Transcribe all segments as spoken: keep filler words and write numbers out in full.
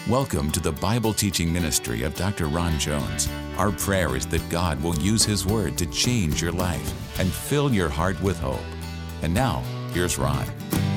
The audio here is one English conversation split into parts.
Welcome to the Bible teaching ministry of Doctor Ron Jones. Our prayer is that God will use His Word to change your life and fill your heart with hope. And now, here's Ron.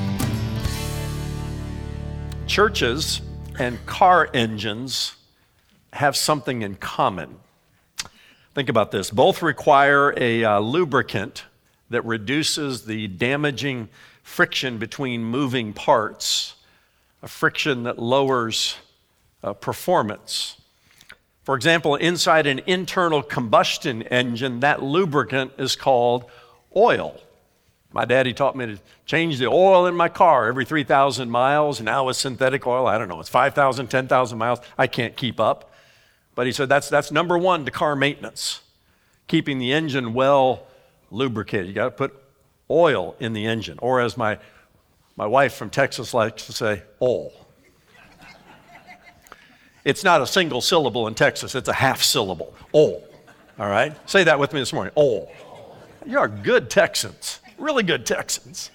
Churches and car engines have something in common. Think about this. Both require a uh, lubricant that reduces the damaging friction between moving parts, a friction that lowers uh, performance. For example, inside an internal combustion engine, that lubricant is called oil. My daddy taught me to change the oil in my car every three thousand miles, and now with synthetic oil, I don't know, it's five thousand, ten thousand miles. I can't keep up. But he said that's, that's number one to car maintenance, keeping the engine well lubricated. You got to put oil in the engine, or as my, my wife from Texas likes to say, oil. It's not a single syllable in Texas, it's a half syllable, oil. All right? Say that with me this morning, oil. You are good Texans. Really good Texans.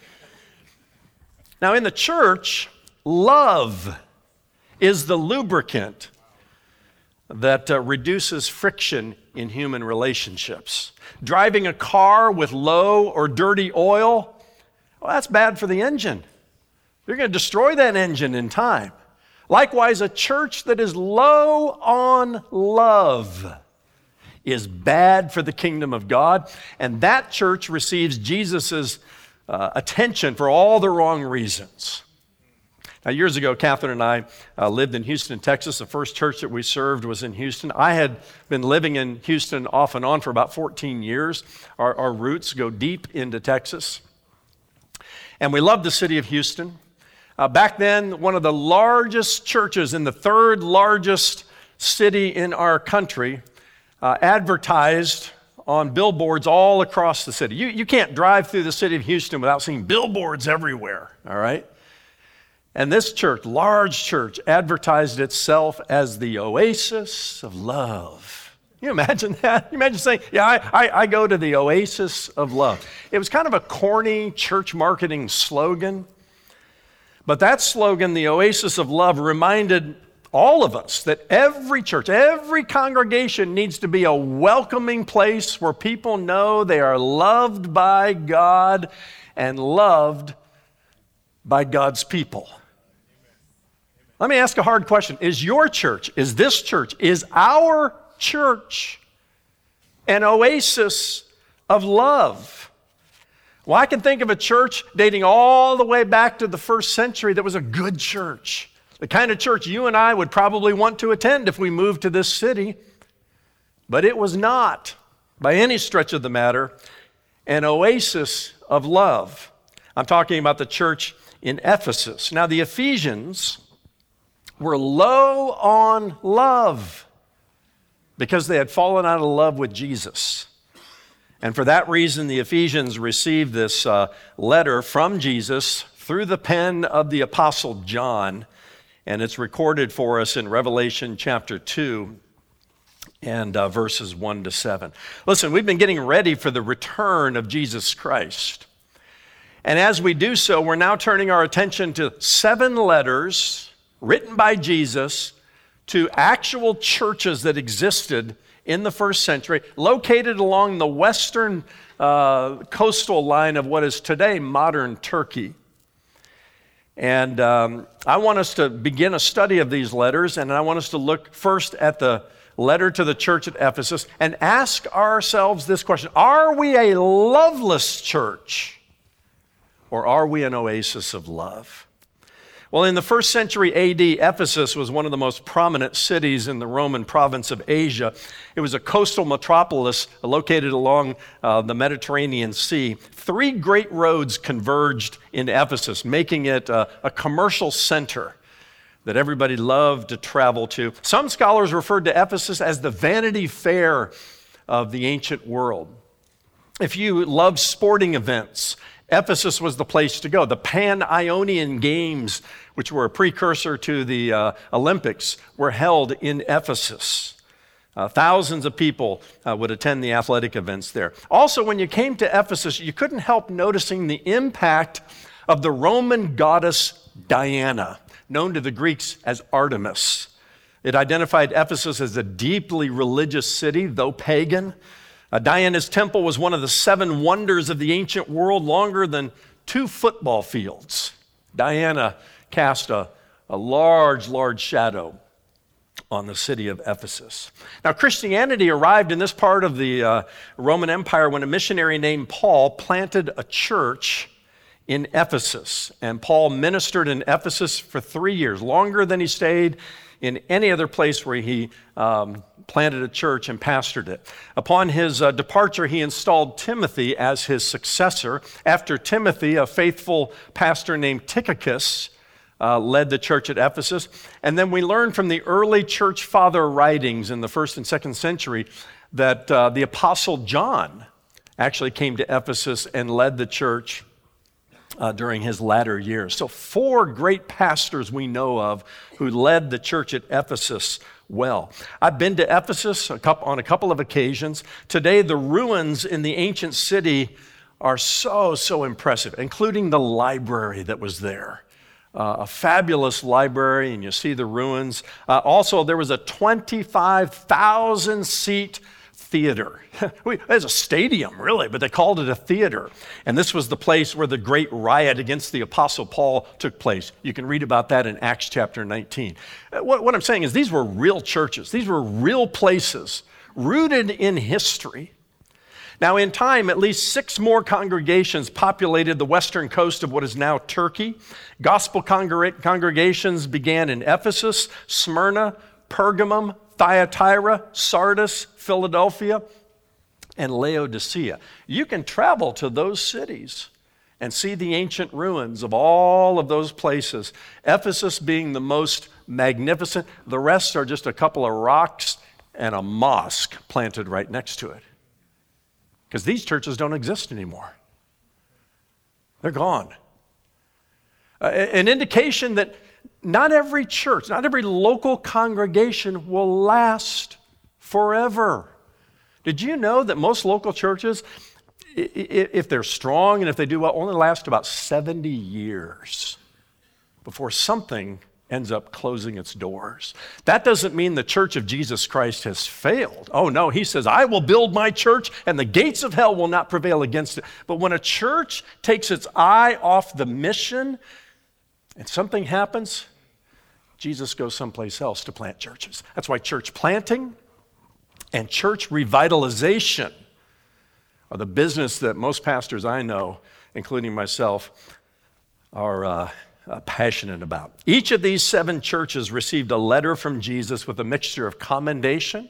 Now, in the church, love is the lubricant that uh, reduces friction in human relationships. Driving a car with low or dirty oil, well, that's bad for the engine. You're going to destroy that engine in time. Likewise, a church that is low on love is bad for the kingdom of God, and that church receives Jesus' uh, attention for all the wrong reasons. Now, years ago, Catherine and I uh, lived in Houston, Texas. The first church that we served was in Houston. I had been living in Houston off and on for about fourteen years. Our, our roots go deep into Texas. And we loved the city of Houston. Uh, back then, one of the largest churches in the third largest city in our country Uh, advertised on billboards all across the city. You, you can't drive through the city of Houston without seeing billboards everywhere, all right? And this church, large church, advertised itself as the oasis of love. Can you imagine that? You imagine saying, yeah, I, I, I go to the oasis of love. It was kind of a corny church marketing slogan, but that slogan, the oasis of love, reminded all of us that every church, every congregation needs to be a welcoming place where people know they are loved by God and loved by God's people. Let me ask a hard question. Is your church, is this church, is our church an oasis of love? Well, I can think of a church dating all the way back to the first century that was a good church. The kind of church you and I would probably want to attend if we moved to this city. But it was not, by any stretch of the matter, an oasis of love. I'm talking about the church in Ephesus. Now, the Ephesians were low on love because they had fallen out of love with Jesus. And for that reason, the Ephesians received this uh, letter from Jesus through the pen of the Apostle John. And it's recorded for us in Revelation chapter two and uh, verses one to seven. Listen, we've been getting ready for the return of Jesus Christ. And as we do so, we're now turning our attention to seven letters written by Jesus to actual churches that existed in the first century, located along the western uh, coastal line of what is today modern Turkey. And um, I want us to begin a study of these letters, and I want us to look first at the letter to the church at Ephesus and ask ourselves this question: are we a loveless church, or are we an oasis of love? Well, in the first century A D, Ephesus was one of the most prominent cities in the Roman province of Asia. It was a coastal metropolis located along uh, the Mediterranean Sea. Three great roads converged in Ephesus, making it uh, a commercial center that everybody loved to travel to. Some scholars referred to Ephesus as the Vanity Fair of the ancient world. If you love sporting events, Ephesus was the place to go. The Pan-Ionian Games, which were a precursor to the uh, Olympics, were held in Ephesus. Uh, thousands of people uh, would attend the athletic events there. Also, when you came to Ephesus, you couldn't help noticing the impact of the Roman goddess Diana, known to the Greeks as Artemis. It identified Ephesus as a deeply religious city, though pagan. Uh, Diana's temple was one of the seven wonders of the ancient world, longer than two football fields. Diana cast a, a large, large shadow on the city of Ephesus. Now, Christianity arrived in this part of the uh, Roman Empire when a missionary named Paul planted a church in Ephesus. And Paul ministered in Ephesus for three years, longer than he stayed in any other place where he um, planted a church and pastored it. Upon his uh, departure, he installed Timothy as his successor. After Timothy, a faithful pastor named Tychicus uh, led the church at Ephesus. And then we learn from the early church father writings in the first and second century that uh, the apostle John actually came to Ephesus and led the church Uh, during his latter years. So four great pastors we know of who led the church at Ephesus well. I've been to Ephesus a couple, on a couple of occasions. Today, the ruins in the ancient city are so, so impressive, including the library that was there. Uh, a fabulous library, and you see the ruins. Uh, also, there was a twenty-five thousand seat theater. It was a stadium, really, but they called it a theater. And this was the place where the great riot against the Apostle Paul took place. You can read about that in Acts chapter nineteen. What, what I'm saying is these were real churches. These were real places rooted in history. Now, in time, at least six more congregations populated the western coast of what is now Turkey. Gospel congreg- congregations began in Ephesus, Smyrna, Pergamum, Thyatira, Sardis, Philadelphia, and Laodicea. You can travel to those cities and see the ancient ruins of all of those places. Ephesus being the most magnificent. The rest are just a couple of rocks and a mosque planted right next to it. Because these churches don't exist anymore. They're gone. Uh, an indication that not every church, not every local congregation will last forever. Did you know that most local churches, if they're strong and if they do well, only last about seventy years before something ends up closing its doors? That doesn't mean the Church of Jesus Christ has failed. Oh no, he says, I will build my church and the gates of hell will not prevail against it. But when a church takes its eye off the mission and something happens, Jesus goes someplace else to plant churches. That's why church planting and church revitalization are the business that most pastors I know, including myself, are uh, uh, passionate about. Each of these seven churches received a letter from Jesus with a mixture of commendation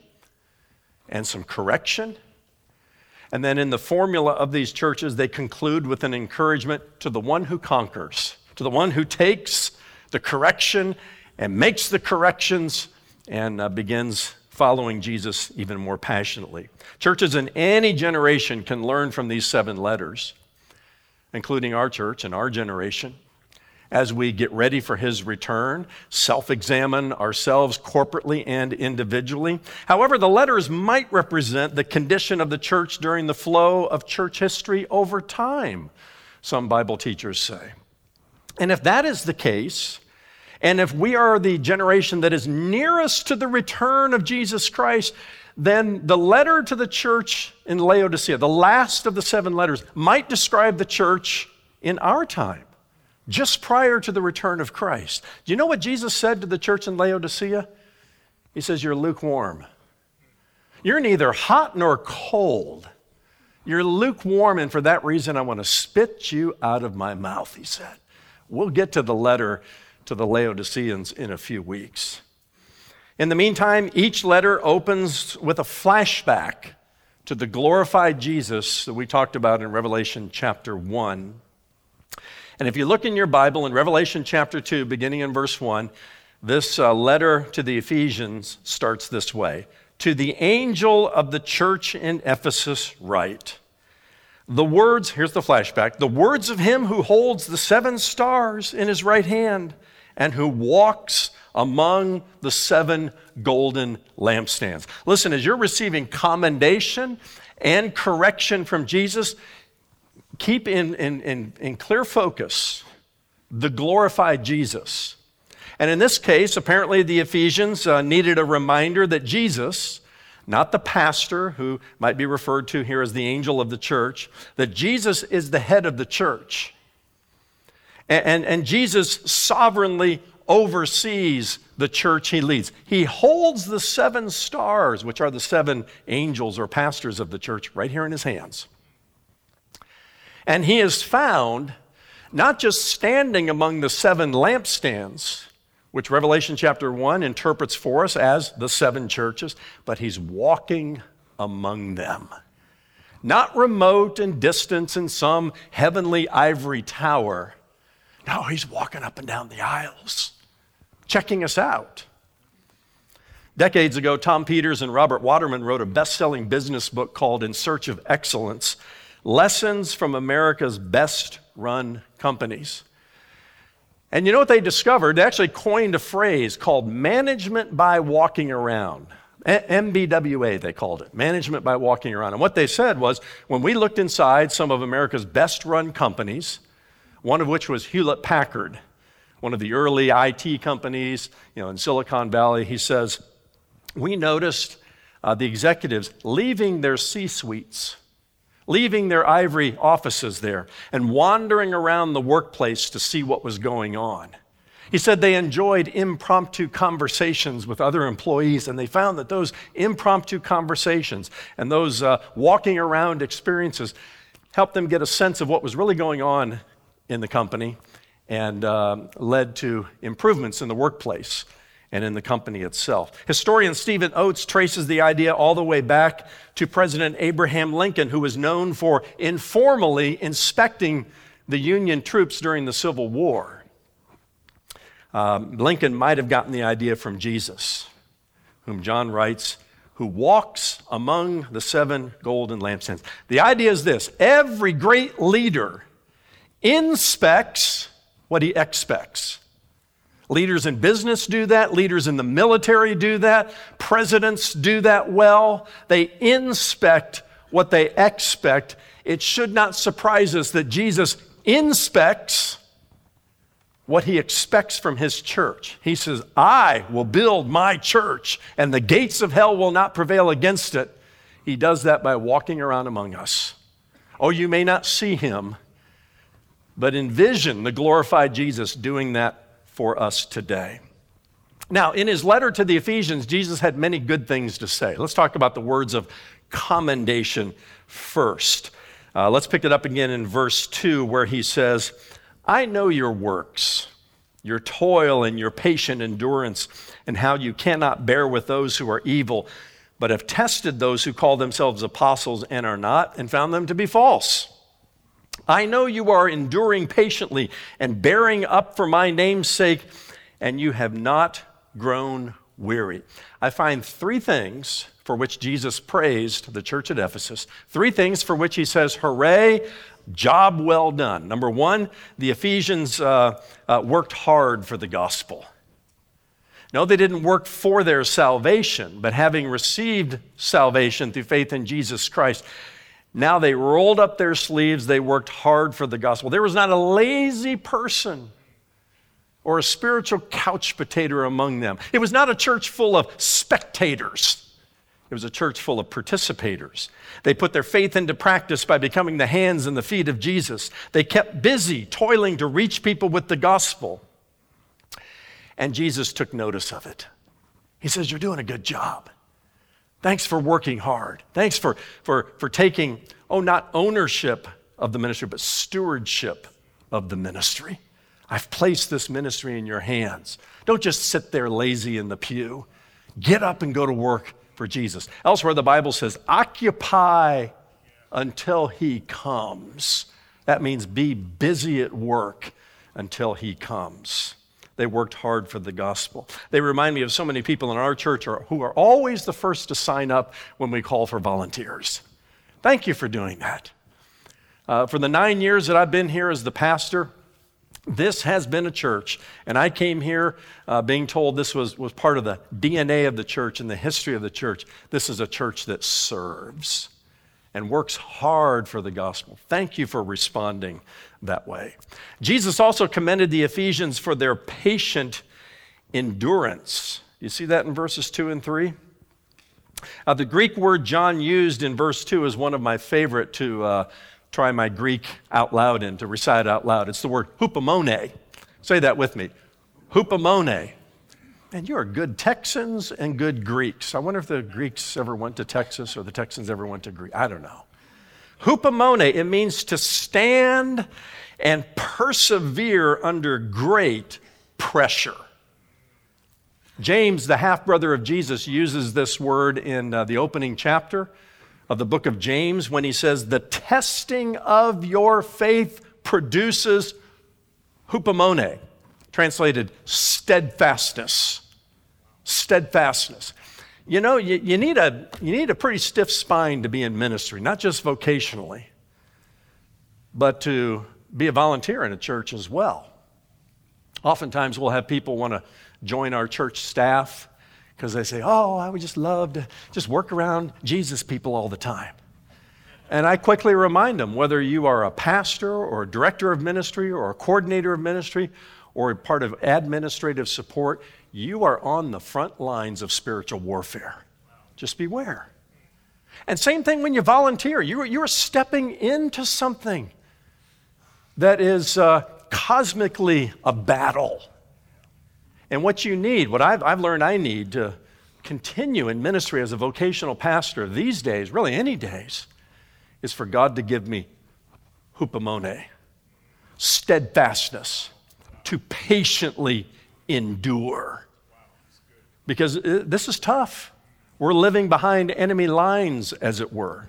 and some correction. And then in the formula of these churches, they conclude with an encouragement to the one who conquers, to the one who takes the correction and makes the corrections and uh, begins following Jesus even more passionately. Churches in any generation can learn from these seven letters, including our church and our generation, as we get ready for his return, self-examine ourselves corporately and individually. However, the letters might represent the condition of the church during the flow of church history over time, some Bible teachers say. And if that is the case, and if we are the generation that is nearest to the return of Jesus Christ, then the letter to the church in Laodicea, the last of the seven letters, might describe the church in our time, just prior to the return of Christ. Do you know what Jesus said to the church in Laodicea? He says, you're lukewarm. You're neither hot nor cold. You're lukewarm, and for that reason, I want to spit you out of my mouth, he said. We'll get to the letter to the Laodiceans in a few weeks. In the meantime, each letter opens with a flashback to the glorified Jesus that we talked about in Revelation chapter one. And if you look in your Bible in Revelation chapter two, beginning in verse one, this uh, letter to the Ephesians starts this way. To the angel of the church in Ephesus write, the words, here's the flashback, the words of him who holds the seven stars in his right hand and who walks among the seven golden lampstands. Listen, as you're receiving commendation and correction from Jesus, keep in, in, in, in clear focus the glorified Jesus. And in this case, apparently the Ephesians uh, needed a reminder that Jesus, not the pastor, who might be referred to here as the angel of the church, that Jesus is the head of the church. And, and, and Jesus sovereignly oversees the church he leads. He holds the seven stars, which are the seven angels or pastors of the church, right here in his hands. And he is found not just standing among the seven lampstands, which Revelation chapter one interprets for us as the seven churches, but he's walking among them. Not remote and distant in some heavenly ivory tower. No, he's walking up and down the aisles, checking us out. Decades ago, Tom Peters and Robert Waterman wrote a best-selling business book called In Search of Excellence, Lessons from America's Best-Run Companies. And you know what they discovered? They actually coined a phrase called management by walking around. M B W A, they called it, management by walking around. And what they said was, when we looked inside some of America's best-run companies, one of which was Hewlett-Packard, one of the early I T companies, you know, in Silicon Valley, he says, we noticed uh, the executives leaving their C-suites, leaving their ivory offices there, and wandering around the workplace to see what was going on. He said they enjoyed impromptu conversations with other employees, and they found that those impromptu conversations and those uh, walking around experiences helped them get a sense of what was really going on in the company and uh, led to improvements in the workplace and in the company itself. Historian Stephen Oates traces the idea all the way back to President Abraham Lincoln, who was known for informally inspecting the Union troops during the Civil War. Um, Lincoln might have gotten the idea from Jesus, whom John writes, who walks among the seven golden lampstands. The idea is this: every great leader inspects what he expects. Leaders in business do that. Leaders in the military do that. Presidents do that well. They inspect what they expect. It should not surprise us that Jesus inspects what he expects from his church. He says, I will build my church, and the gates of hell will not prevail against it. He does that by walking around among us. Oh, you may not see him, but envision the glorified Jesus doing that for us today. Now, in his letter to the Ephesians, Jesus had many good things to say. Let's talk about the words of commendation first. Uh, let's pick it up again in verse two, where he says, I know your works, your toil and your patient endurance, and how you cannot bear with those who are evil, but have tested those who call themselves apostles and are not, and found them to be false. I know you are enduring patiently and bearing up for my name's sake, and you have not grown weary. I find three things for which Jesus praised the church at Ephesus, three things for which he says, hooray, job well done. Number one, the Ephesians uh, uh, worked hard for the gospel. No, they didn't work for their salvation, but having received salvation through faith in Jesus Christ, now they rolled up their sleeves, they worked hard for the gospel. There was not a lazy person or a spiritual couch potato among them. It was not a church full of spectators. It was a church full of participators. They put their faith into practice by becoming the hands and the feet of Jesus. They kept busy, toiling to reach people with the gospel. And Jesus took notice of it. He says, you're doing a good job. Thanks for working hard. Thanks for, for, for taking, oh, not ownership of the ministry, but stewardship of the ministry. I've placed this ministry in your hands. Don't just sit there lazy in the pew. Get up and go to work for Jesus. Elsewhere, the Bible says, occupy until he comes. That means be busy at work until he comes. They worked hard for the gospel. They remind me of so many people in our church who are always the first to sign up when we call for volunteers. Thank you for doing that. Uh, for the nine years that I've been here as the pastor, this has been a church, and I came here uh, being told this was, was part of the D N A of the church and the history of the church. This is a church that serves and works hard for the gospel. Thank you for responding that way. Jesus also commended the Ephesians for their patient endurance. You see that in verses two and three? Uh, the Greek word John used in verse two is one of my favorite to uh, try my Greek out loud and to recite out loud. It's the word hupomone. Say that with me. Hupomone. And you are good Texans and good Greeks. I wonder if the Greeks ever went to Texas or the Texans ever went to Greece. I don't know. Hupomone, it means to stand and persevere under great pressure. James, the half-brother of Jesus, uses this word in uh, the opening chapter of the book of James when he says, the testing of your faith produces hupomone, translated steadfastness. Steadfastness. You know, you, you, need a, you need a pretty stiff spine to be in ministry, not just vocationally, but to be a volunteer in a church as well. Oftentimes we'll have people want to join our church staff because they say, oh, I would just love to just work around Jesus people all the time. And I quickly remind them, whether you are a pastor or a director of ministry or a coordinator of ministry or a part of administrative support, you are on the front lines of spiritual warfare. Just beware. And same thing when you volunteer. You're, you're stepping into something that is uh, cosmically a battle. And what you need, what I've, I've learned I need to continue in ministry as a vocational pastor these days, really any days, is for God to give me hupomone, steadfastness, to patiently endure. Because this is tough. We're living behind enemy lines, as it were.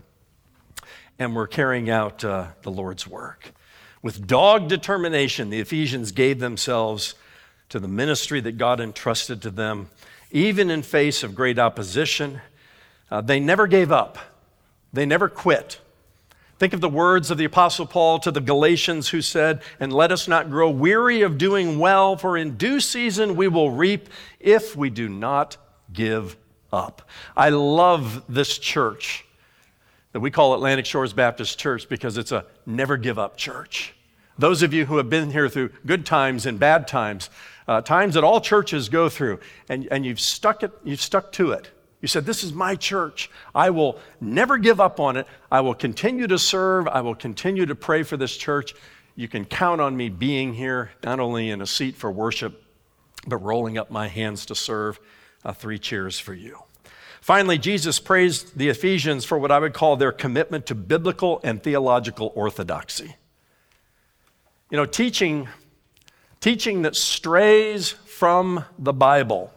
And we're carrying out uh, the Lord's work. With dogged determination, the Ephesians gave themselves to the ministry that God entrusted to them, even in face of great opposition. Uh, they never gave up. They never quit. Think of the words of the Apostle Paul to the Galatians who said, and let us not grow weary of doing well, for in due season we will reap if we do not give up. I love this church that we call Atlantic Shores Baptist Church because it's a never give up church. Those of you who have been here through good times and bad times, uh, times that all churches go through, and, and you've stuck it, you've stuck to it. You said, this is my church. I will never give up on it. I will continue to serve. I will continue to pray for this church. You can count on me being here, not only in a seat for worship, but rolling up my hands to serve. Uh, three cheers for you. Finally, Jesus praised the Ephesians for what I would call their commitment to biblical and theological orthodoxy. You know, teaching, teaching that strays from the Bible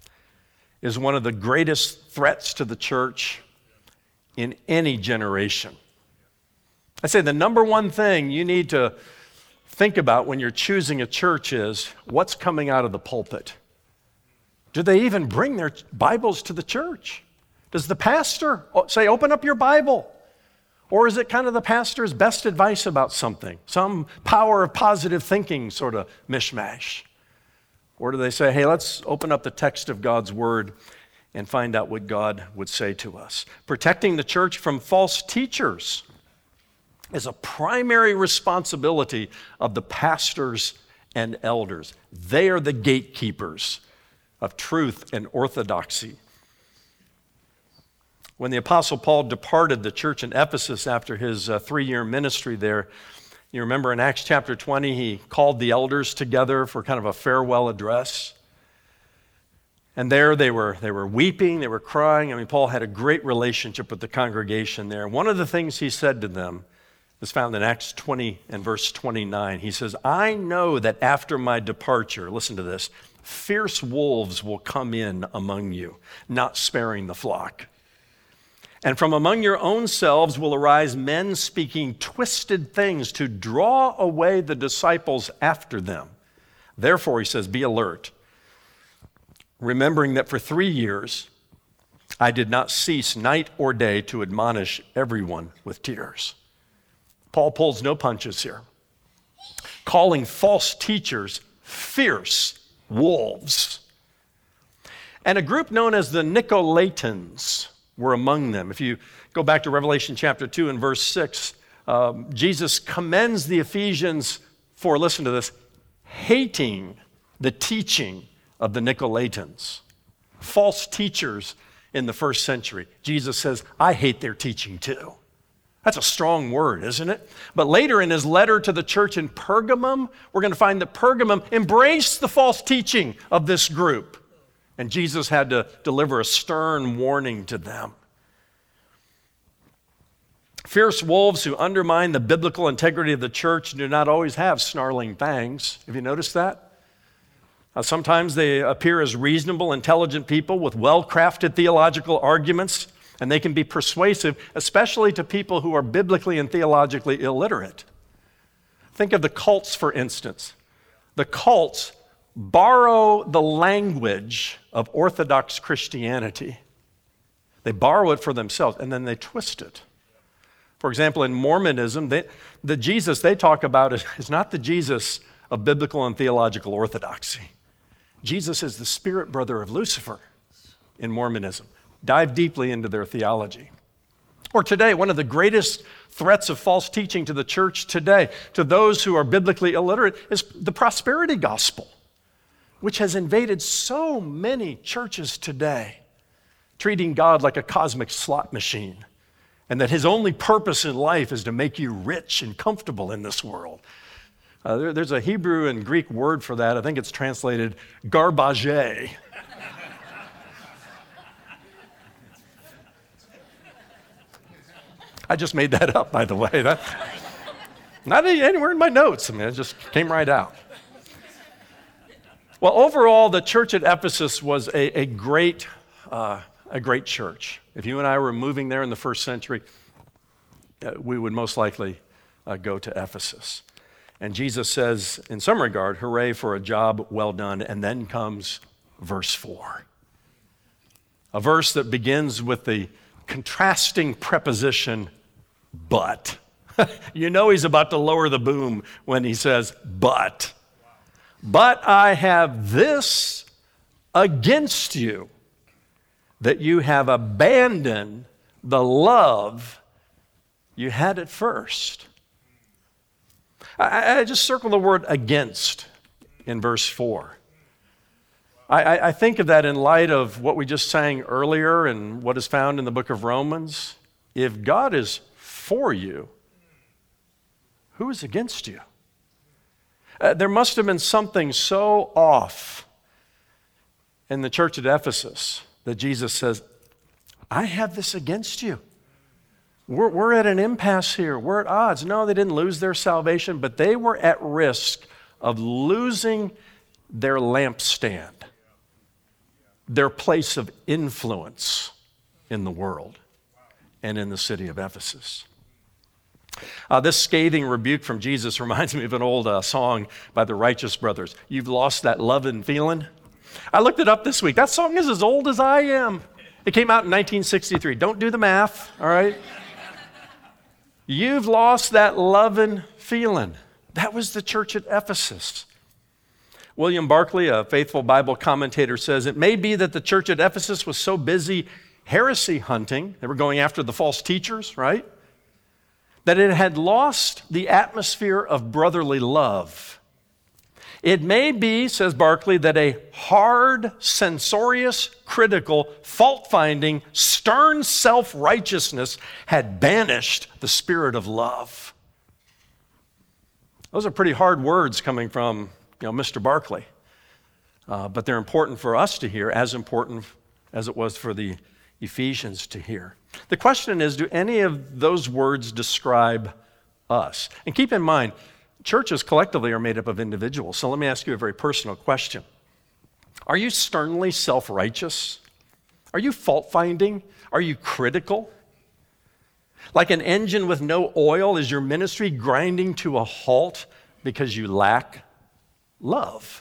is one of the greatest threats to the church in any generation. I say the number one thing you need to think about when you're choosing a church is what's coming out of the pulpit. Do they even bring their Bibles to the church? Does the pastor say, open up your Bible? Or is it kind of the pastor's best advice about something? Some power of positive thinking sort of mishmash? Or do they say, hey, let's open up the text of God's word and find out what God would say to us? Protecting the church from false teachers is a primary responsibility of the pastors and elders. They are the gatekeepers of truth and orthodoxy. When the Apostle Paul departed the church in Ephesus after his uh, three-year ministry there, you remember in Acts chapter twenty, he called the elders together for kind of a farewell address. And there they were, they were weeping, they were crying. I mean, Paul had a great relationship with the congregation there. One of the things he said to them is found in Acts twenty and verse twenty-nine. He says, I know that after my departure, listen to this, fierce wolves will come in among you, not sparing the flock. And from among your own selves will arise men speaking twisted things to draw away the disciples after them. Therefore, he says, be alert, remembering that for three years I did not cease night or day to admonish everyone with tears. Paul pulls no punches here, calling false teachers fierce wolves. And a group known as the Nicolaitans were among them. If you go back to Revelation chapter two and verse six, Um, Jesus commends the Ephesians for, listen to this, hating the teaching of the Nicolaitans, false teachers in the first century. Jesus says, I hate their teaching too. That's a strong word, isn't it? But later in his letter to the church in Pergamum, we're going to find that Pergamum embraced the false teaching of this group. And Jesus had to deliver a stern warning to them. Fierce wolves who undermine the biblical integrity of the church do not always have snarling fangs. Have you noticed that? Uh, sometimes they appear as reasonable, intelligent people with well-crafted theological arguments, and they can be persuasive, especially to people who are biblically and theologically illiterate. Think of the cults, for instance. The cults borrow the language of Orthodox Christianity. They borrow it for themselves, and then they twist it. For example, in Mormonism, they, the Jesus they talk about is, is not the Jesus of biblical and theological orthodoxy. Jesus is the spirit brother of Lucifer in Mormonism. Dive deeply into their theology. Or today, one of the greatest threats of false teaching to the church today, to those who are biblically illiterate, is the prosperity gospel, which has invaded so many churches today, treating God like a cosmic slot machine, and that his only purpose in life is to make you rich and comfortable in this world. Uh, there, there's a Hebrew and Greek word for that. I think it's translated garbage. I just made that up, by the way. That, not anywhere in my notes. I mean, it just came right out. Well, overall, the church at Ephesus was a, a great, uh, a great church. If you and I were moving there in the first century, uh, we would most likely uh, go to Ephesus. And Jesus says, in some regard, hooray for a job well done. And then comes verse four. A verse that begins with the contrasting preposition, but. You know he's about to lower the boom when he says, but. But I have this against you, that you have abandoned the love you had at first. I, I just circle the word against in verse four. I, I think of that in light of what we just sang earlier and what is found in the book of Romans. If God is for you, who is against you? Uh, there must have been something so off in the church at Ephesus that Jesus says, I have this against you. We're, we're at an impasse here. We're at odds. No, they didn't lose their salvation, but they were at risk of losing their lampstand, their place of influence in the world and in the city of Ephesus. Uh, this scathing rebuke from Jesus reminds me of an old uh, song by the Righteous Brothers. You've lost that lovin' feeling. I looked it up this week. That song is as old as I am. It came out in nineteen sixty-three. Don't do the math, all right? You've lost that lovin' feeling. That was the church at Ephesus. William Barclay, a faithful Bible commentator, says, it may be that the church at Ephesus was so busy heresy hunting, they were going after the false teachers, right? That it had lost the atmosphere of brotherly love. It may be, says Barclay, that a hard, censorious, critical, fault-finding, stern self-righteousness had banished the spirit of love. Those are pretty hard words coming from, you know, Mister Barclay. Uh, but they're important for us to hear, as important as it was for the Ephesians to hear. The question is, do any of those words describe us? And keep in mind, churches collectively are made up of individuals. So let me ask you a very personal question. Are you sternly self-righteous? Are you fault-finding? Are you critical? Like an engine with no oil, is your ministry grinding to a halt because you lack love?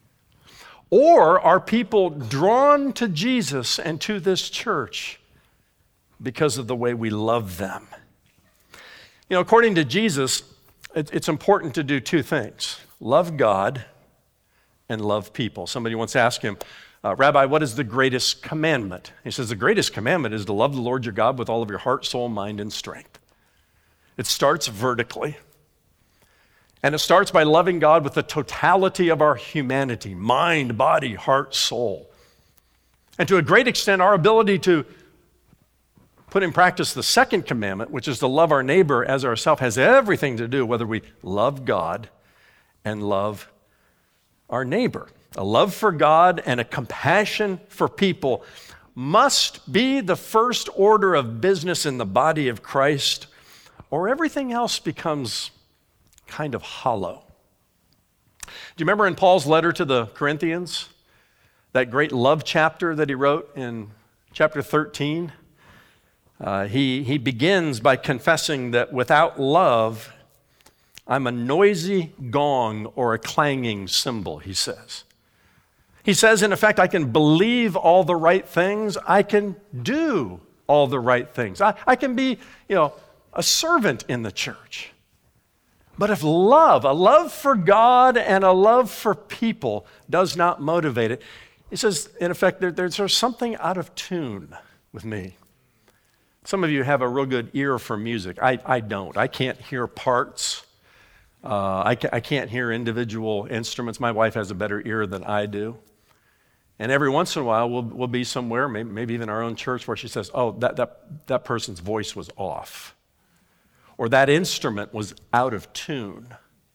Or are people drawn to Jesus and to this church because of the way we love them? You know, according to Jesus, it's important to do two things: love God and love people. Somebody once asked him, uh, Rabbi, what is the greatest commandment? He says, the greatest commandment is to love the Lord your God with all of your heart, soul, mind, and strength. It starts vertically. And it starts by loving God with the totality of our humanity, mind, body, heart, soul. And to a great extent, our ability to put in practice the second commandment, which is to love our neighbor as ourselves, has everything to do whether we love God and love our neighbor. A love for God and a compassion for people must be the first order of business in the body of Christ, or everything else becomes kind of hollow. Do you remember in Paul's letter to the Corinthians, that great love chapter that he wrote in chapter thirteen? Uh, he, he begins by confessing that without love, I'm a noisy gong or a clanging cymbal, he says. He says, in effect, I can believe all the right things. I can do all the right things. I, I can be, you know, a servant in the church. But if love, a love for God and a love for people does not motivate it, he says, in effect, there, there's something out of tune with me. Some of you have a real good ear for music. I, I don't. I can't hear parts. Uh, I, ca- I can't hear individual instruments. My wife has a better ear than I do. And every once in a while, we'll, we'll be somewhere, maybe, maybe even our own church, where she says, oh, that, that, that person's voice was off. Or that instrument was out of tune.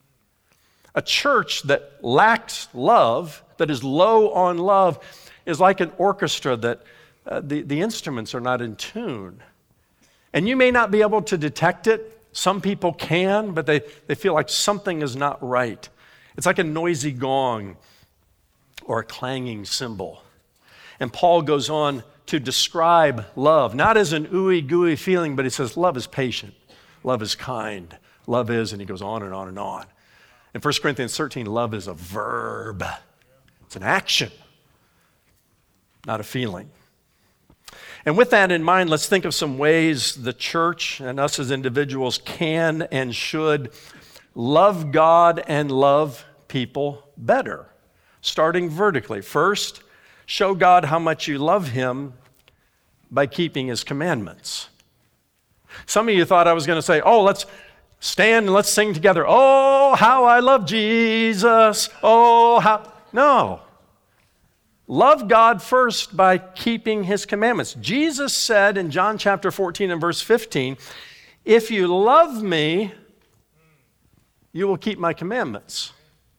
A church that lacks love, that is low on love, is like an orchestra that uh, the, the instruments are not in tune. And you may not be able to detect it. Some people can, but they, they feel like something is not right. It's like a noisy gong or a clanging cymbal. And Paul goes on to describe love, not as an ooey gooey feeling, but he says love is patient, love is kind, love is, and he goes on and on and on. In First Corinthians thirteen, love is a verb. It's an action, not a feeling. And with that in mind, let's think of some ways the church and us as individuals can and should love God and love people better, starting vertically. First, show God how much you love him by keeping his commandments. Some of you thought I was going to say, oh, let's stand and let's sing together. Oh, how I love Jesus. Oh, how. No. Love God first by keeping his commandments. Jesus said in John chapter fourteen and verse fifteen, if you love me, you will keep my commandments.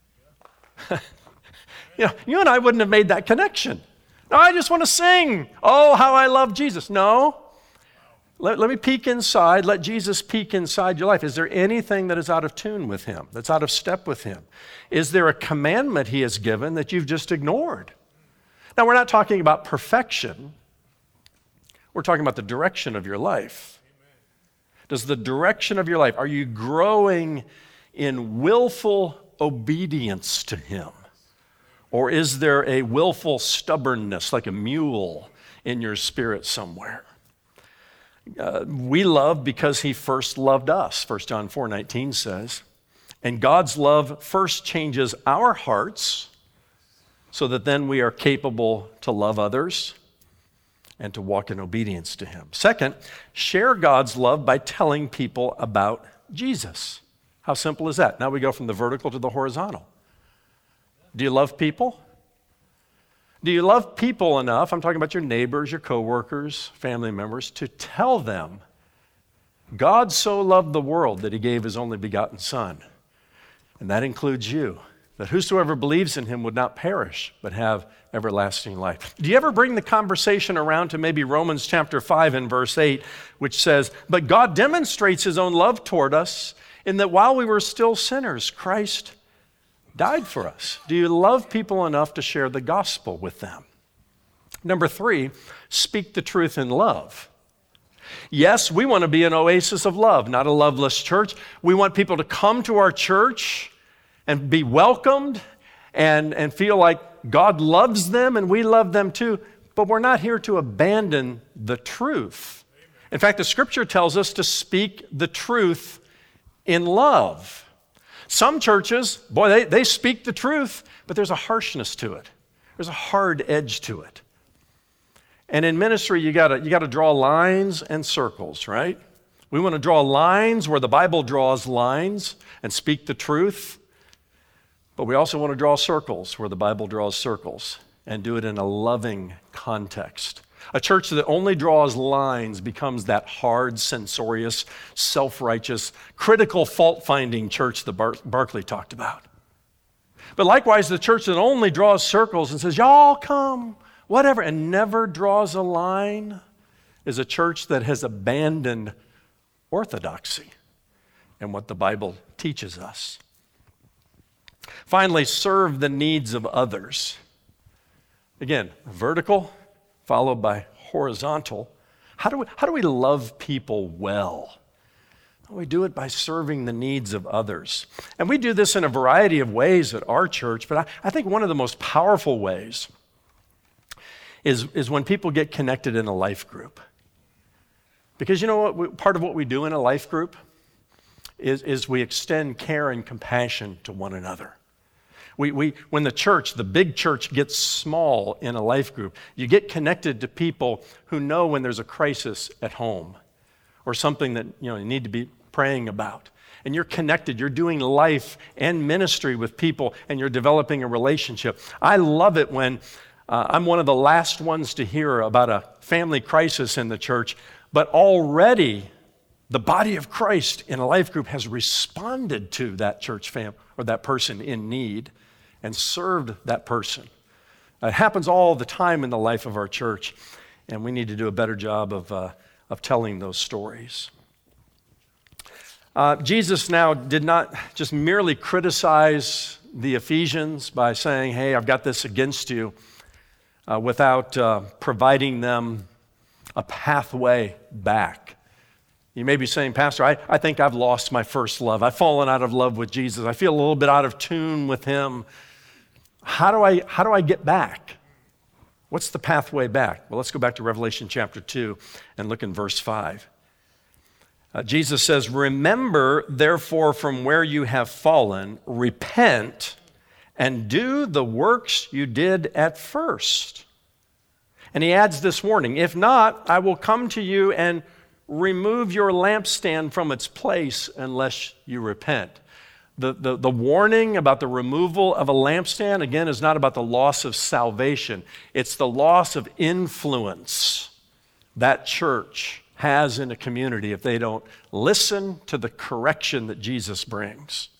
You know, you and I wouldn't have made that connection. No, I just want to sing. Oh, how I love Jesus. No. Let, let me peek inside. Let Jesus peek inside your life. Is there anything that is out of tune with him, that's out of step with him? Is there a commandment he has given that you've just ignored? Now, we're not talking about perfection. We're talking about the direction of your life. Does the direction of your life, are you growing in willful obedience to him? Or is there a willful stubbornness, like a mule, in your spirit somewhere? Uh, we love because he first loved us, First John four nineteen says. And God's love first changes our hearts so that then we are capable to love others and to walk in obedience to him. Second, share God's love by telling people about Jesus. How simple is that? Now we go from the vertical to the horizontal. Do you love people? Do you love people enough, I'm talking about your neighbors, your coworkers, family members, to tell them God so loved the world that he gave his only begotten Son, and that includes you, that whosoever believes in him would not perish, but have everlasting life. Do you ever bring the conversation around to maybe Romans chapter five and verse eight, which says, but God demonstrates his own love toward us in that while we were still sinners, Christ died for us. Do you love people enough to share the gospel with them? Number three, speak the truth in love. Yes, we want to be an oasis of love, not a loveless church. We want people to come to our church and be welcomed and, and feel like God loves them and we love them too, but we're not here to abandon the truth. In fact, the scripture tells us to speak the truth in love. Some churches, boy, they, they speak the truth, but there's a harshness to it. There's a hard edge to it. And in ministry, you gotta, you gotta draw lines and circles, right? We want to draw lines where the Bible draws lines and speak the truth. But we also want to draw circles where the Bible draws circles and do it in a loving context. A church that only draws lines becomes that hard, censorious, self-righteous, critical, fault-finding church that Bar- Barclay talked about. But likewise, the church that only draws circles and says, y'all come, whatever, and never draws a line is a church that has abandoned orthodoxy and what the Bible teaches us. Finally, serve the needs of others. Again, vertical followed by horizontal. How do we, how do we love people well? We do it by serving the needs of others. And we do this in a variety of ways at our church, but I, I think one of the most powerful ways is, is when people get connected in a life group. Because you know what? We, part of what we do in a life group is, is we extend care and compassion to one another. We, we, when the church, the big church, gets small in a life group, you get connected to people who know when there's a crisis at home or something that you know you need to be praying about. And you're connected. You're doing life and ministry with people, and you're developing a relationship. I love it when uh, I'm one of the last ones to hear about a family crisis in the church, but already the body of Christ in a life group has responded to that church family or that person in need and served that person. It happens all the time in the life of our church, and we need to do a better job of, uh, of telling those stories. Uh, Jesus now did not just merely criticize the Ephesians by saying, hey, I've got this against you, uh, without uh, providing them a pathway back. You may be saying, Pastor, I, I think I've lost my first love. I've fallen out of love with Jesus. I feel a little bit out of tune with him. How do I, how do I get back? What's the pathway back? Well, let's go back to Revelation chapter two and look in verse five. Uh, Jesus says, remember, therefore, from where you have fallen, repent and do the works you did at first. And he adds this warning, if not, I will come to you and remove your lampstand from its place unless you repent. The, the, the warning about the removal of a lampstand, again, is not about the loss of salvation. It's the loss of influence that church has in a community if they don't listen to the correction that Jesus brings.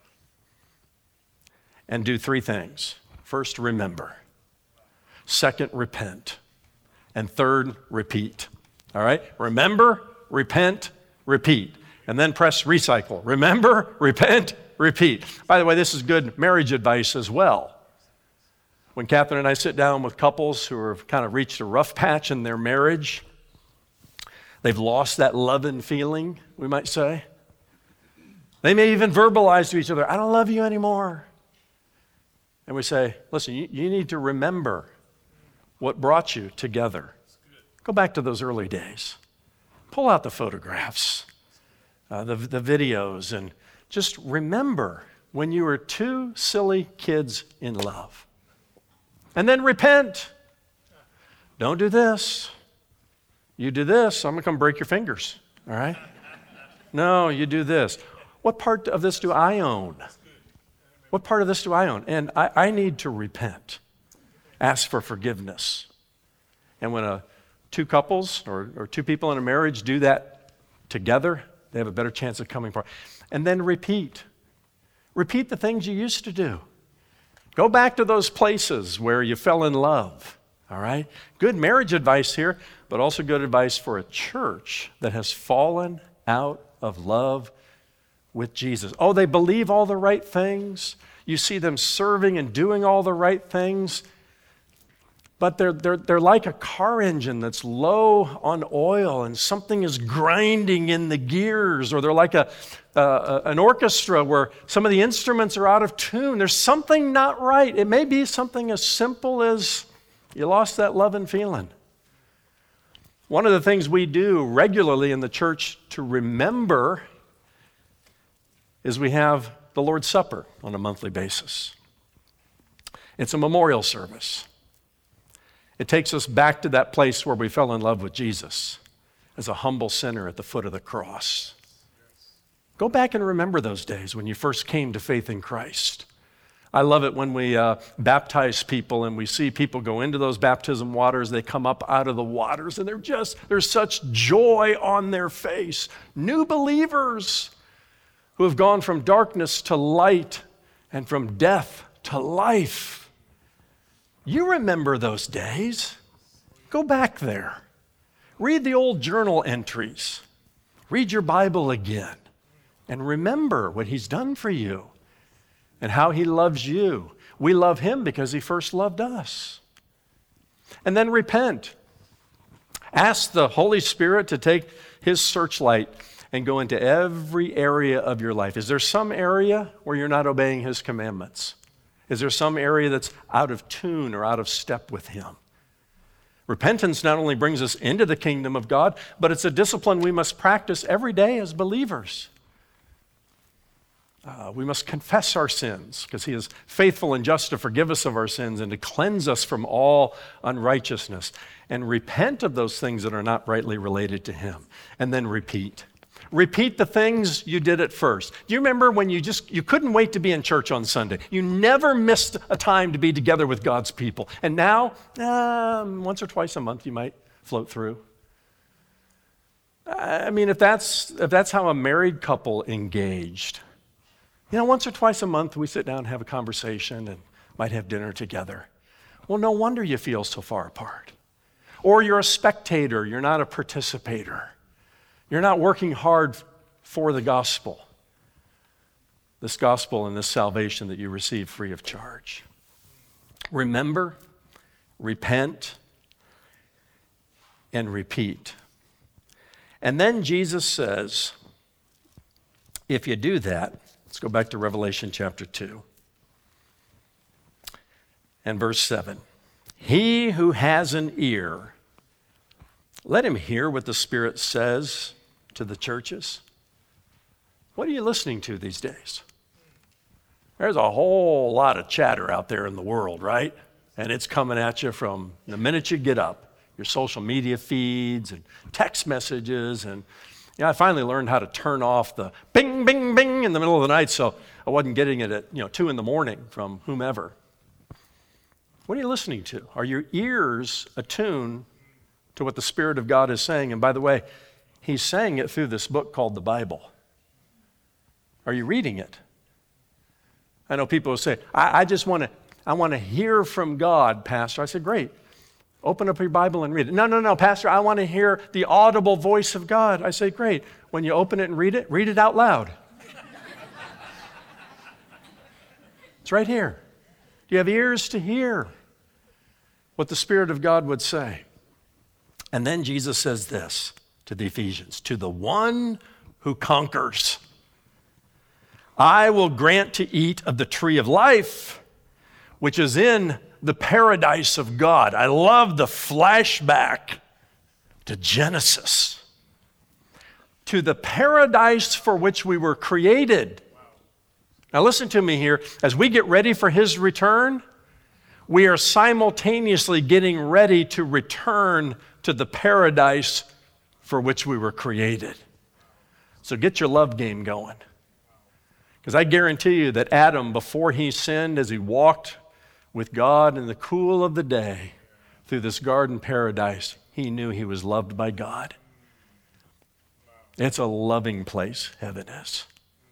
And do three things. First, remember. Second, repent. And third, repeat. All right? Remember, repent, repeat. And then press recycle. Remember, repent, repeat. By the way, this is good marriage advice as well. When Catherine and I sit down with couples who have kind of reached a rough patch in their marriage, they've lost that love and feeling, we might say. They may even verbalize to each other, I don't love you anymore. And we say, listen, you, you need to remember what brought you together. Go back to those early days. Pull out the photographs, uh, the, the videos, and just remember when you were two silly kids in love. And then repent. Don't do this. You do this, I'm going to come break your fingers, all right? No, you do this. What part of this do I own? What part of this do I own? And I, I need to repent, ask for forgiveness. And when a two couples or, or two people in a marriage do that together, they have a better chance of coming apart. And then repeat. Repeat the things you used to do. Go back to those places where you fell in love, all right? Good marriage advice here, but also good advice for a church that has fallen out of love with Jesus. Oh, they believe all the right things. You see them serving and doing all the right things, but they're, they're, they're like a car engine that's low on oil and something is grinding in the gears, or they're like a, uh, an orchestra where some of the instruments are out of tune. There's something not right. It may be something as simple as you lost that love and feeling. One of the things we do regularly in the church to remember is we have the Lord's Supper on a monthly basis. It's a memorial service. It takes us back to that place where we fell in love with Jesus. as a humble sinner at the foot of the cross. Go back and remember those days when you first came to faith in Christ. I love it when we uh, baptize people and we see people go into those baptism waters. They come up out of the waters and they're just, there's such joy on their face. New believers who have gone from darkness to light and from death to life. You remember those days. Go back there. Read the old journal entries. Read your Bible again and remember what he's done for you and how he loves you. We love him because he first loved us. And then repent. Ask the Holy Spirit to take his searchlight and go into every area of your life. Is there some area where you're not obeying his commandments? Is there some area that's out of tune or out of step with him? Repentance not only brings us into the kingdom of God, but it's a discipline we must practice every day as believers. Uh, we must confess our sins because he is faithful and just to forgive us of our sins and to cleanse us from all unrighteousness, and repent of those things that are not rightly related to him, and then repeat. Repeat the things you did at first. Do you remember when you just, you couldn't wait to be in church on Sunday? You never missed a time to be together with God's people. And now, um, once or twice a month you might float through. I mean, if that's, if that's how a married couple engaged, you know, once or twice a month we sit down and have a conversation and might have dinner together. Well, no wonder you feel so far apart. Or you're a spectator, you're not a participator. You're not working hard for the gospel, this gospel and this salvation that you receive free of charge. Remember, repent, and repeat. And then Jesus says, if you do that, let's go back to Revelation chapter two and verse seven. He who has an ear, let him hear what the Spirit says to the churches. What are you listening to these days? There's a whole lot of chatter out there in the world, right? And it's coming at you from the minute you get up. Your social media feeds and text messages. And you know, I finally learned how to turn off the bing, bing, bing in the middle of the night so I wasn't getting it at you know two in the morning from whomever. What are you listening to? Are your ears attuned to what the Spirit of God is saying? And by the way, he's saying it through this book called the Bible. Are you reading it? I know people will say, I, I just want to I want to hear from God, Pastor. I said, great. Open up your Bible and read it. No, no, no, Pastor, I want to hear the audible voice of God. I say, great. When you open it and read it, read it out loud. It's right here. Do you have ears to hear what the Spirit of God would say? And then Jesus says this to the Ephesians, to the one who conquers, I will grant to eat of the tree of life, which is in the paradise of God. I love the flashback to Genesis, to the paradise for which we were created. Now listen to me here. As we get ready for his return, we are simultaneously getting ready to return to the paradise for which we were created. So get your love game going. Because I guarantee you that Adam, before he sinned, as he walked with God in the cool of the day through this garden paradise, he knew he was loved by God. It's a loving place, heaven is.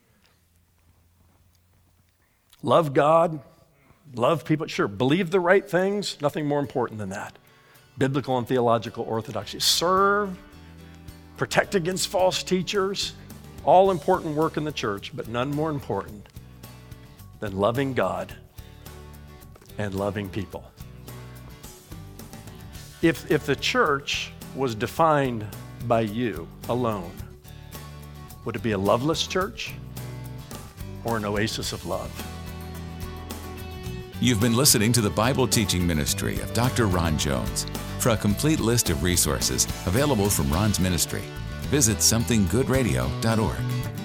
Love God, love people. Sure, believe the right things, nothing more important than that. Biblical and theological orthodoxy. Serve, protect against false teachers, all important work in the church, but none more important than loving God and loving people. If, if the church was defined by you alone, would it be a loveless church or an oasis of love? You've been listening to the Bible teaching ministry of Doctor Ron Jones. For a complete list of resources available from Ron's ministry, visit something good radio dot org.